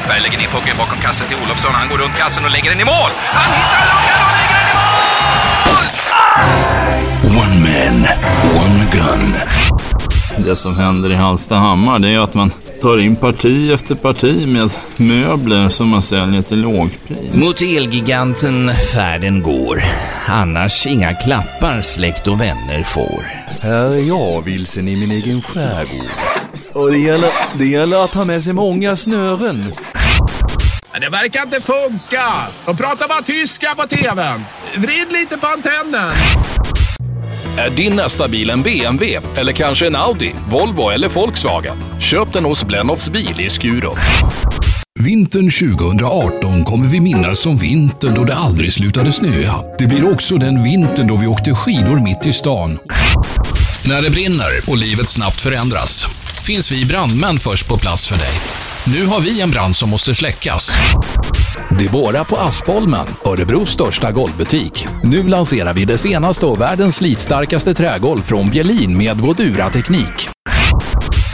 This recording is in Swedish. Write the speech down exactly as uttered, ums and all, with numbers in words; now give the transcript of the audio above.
Berg lägger ner pucken bakom kassen till Olofsson. Han går runt kassen och lägger den i mål. Han hittar luckan och lägger den i mål! One man, one gun. Det som händer i Hallstahammar, det är att man tar in parti efter parti med möbler som man säljer till lågpris. Mot Elgiganten färden går. Annars inga klappar släkt och vänner får. Här är jag vilsen i min egen skärgård. Och det gäller, det gäller att ha med sig många snören. Det verkar inte funka. De pratar bara tyska på tvn. Vrid lite på antennen. Är din nästa bil en B M W eller kanske en Audi, Volvo eller Volkswagen? Köp den hos Blennoffs bil i Skurup. Vintern tjugo arton kommer vi minnas som vintern då det aldrig slutade snöa. Det blir också den vintern då vi åkte skidor mitt i stan. När det brinner och livet snabbt förändras finns vi brandmän först på plats för dig. Nu har vi en brand som måste släckas. Debora på Aspholmen, Örebros största golvbutik. Nu lanserar vi det senaste och världens slitstarkaste trägolv från Bjellin med Vodura-teknik.